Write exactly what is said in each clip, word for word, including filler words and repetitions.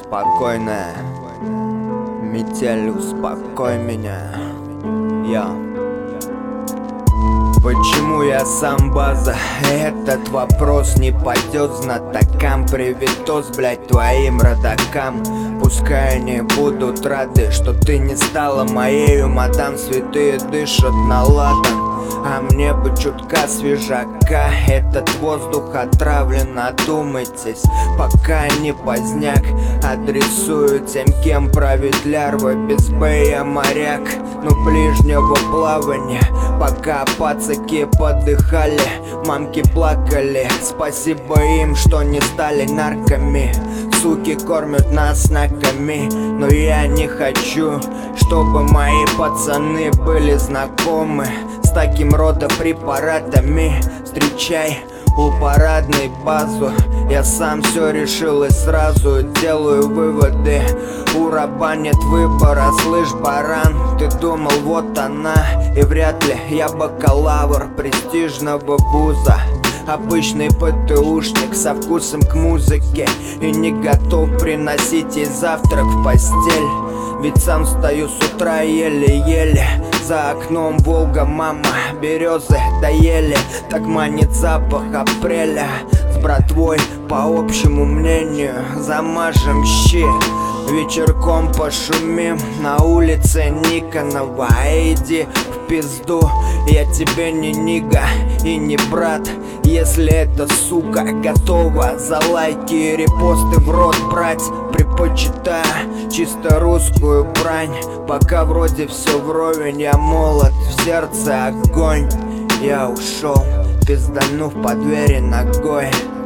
спокойная. Метель, успокой меня. Я Почему я сам база? Этот вопрос не пойдет знатокам. Привитос, блять, твоим родакам. Пускай они будут рады, что ты не стала моею, мадам. Святые дышат на ладан, а мне бы чутка свежака. Этот воздух отравлен, одумайтесь, пока не поздняк. Адресую тем, кем правит лярва. Без бэя моряк, но ближнего плавания. Пока пацаки подыхали, мамки плакали. Спасибо им, что не стали нарками. Суки кормят нас знаками, но я не хочу, чтобы мои пацаны были знакомы с таким рода препаратами. Встречай у парадной базу. Я сам все решил и сразу делаю выводы. У раба нет выбора, слышь, баран. Ты думал, вот она, и вряд ли я бакалавр престижного вуза. Обычный ПТУшник со вкусом к музыке и не готов приносить ей завтрак в постель. Ведь сам встаю с утра еле-еле. За окном Волга, мама, березы доели. Так манит запах апреля. С братвой, по общему мнению, замажем щи. Вечерком пошумим на улице Никонова. Иди в пизду, я тебе не нига и не брат. Если эта сука готова за лайки и репосты в рот брать, предпочитаю чисто русскую брань. Пока вроде все вровень, я молод, в сердце огонь. Я ушел, пизданув по двери ногой.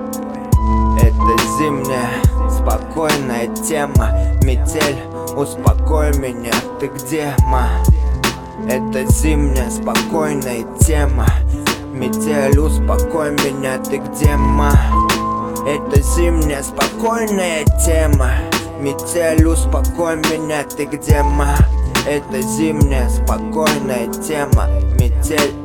Это зимняя, спокойная тема. Метель, успокой меня, ты где, ма? Это зимняя, спокойная тема. Метель, успокой меня, ты где, ма? Это зимняя, спокойная тема. Метель, успокой меня, ты где, ма? Это зимняя, спокойная тема. Метель.